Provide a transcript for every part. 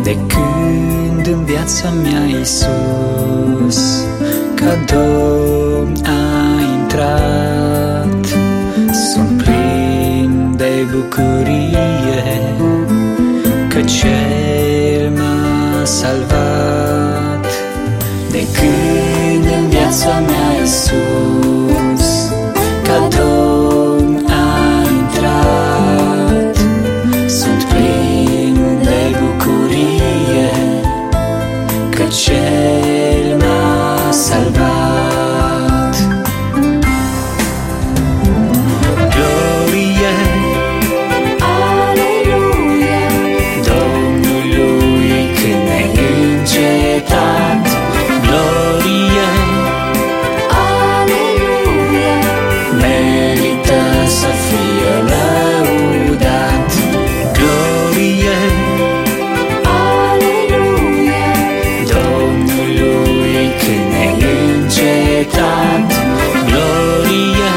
De când în viața mea Iisus ca Domn a intrat, sunt plin de bucurie că Cel m-a salvat. De când în viața mea Iisus ca Domn a intrat, sunt plin de bucurie că Cel m-a salvat. Glorie, Aleluia, Domnului când neîncetat. Glorie, Aleluia, merită să fie lăudat. Glorie, Aleluia, Domnului când neîncetat. Glorie,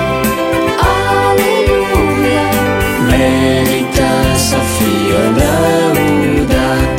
Aleluia, merită să fie lăudat.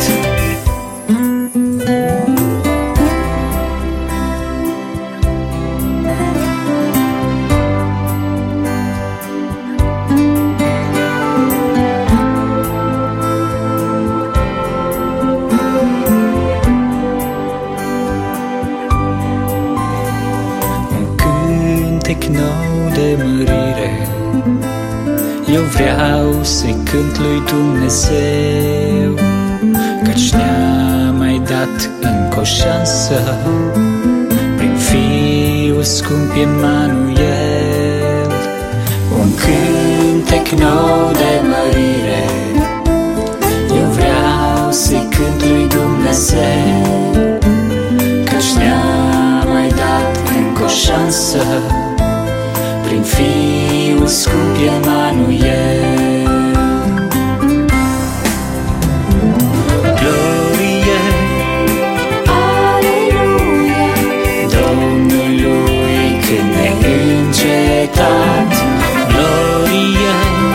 Un cântec nou de mărire eu vreau să-i cânt lui Dumnezeu, căci ne-a mai dat încă o șansă prin Fiul scump Emanuel. Un cântec nou de mărire eu vreau să-i cânt lui Dumnezeu, căci ne-a mai dat încă o șansă prin Fiul scump Emanuel. Glorie, Aleluia, Domnului când neîncetat. Glorie,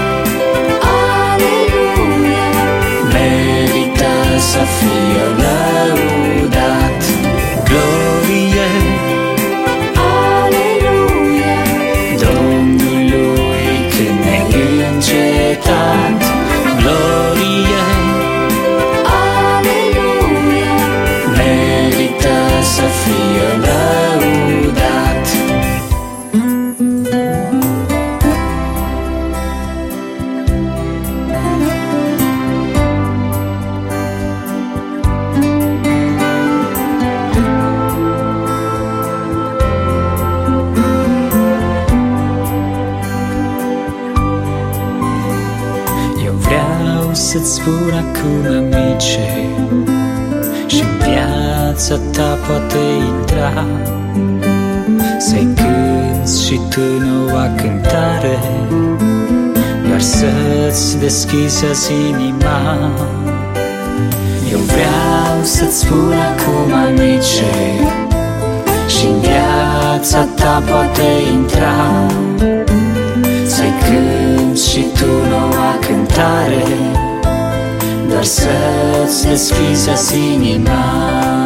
Aleluia, merită să fie lăudat. Glorie, Aleluia, Domnului când neîncetat. Glorie, Aleluia, merită să fie lăudat. Eu vreau să-ți spun acum, amice, și-n viața ta poate intra, să-i cânți și tu noua cântare, doar să-ți deschizi azi inima. Eu vreau să-ți spun acum, amice, și-n viața ta poate intra, să-i cânți și tu noua cântare, doar să-ți deschizi azi inima.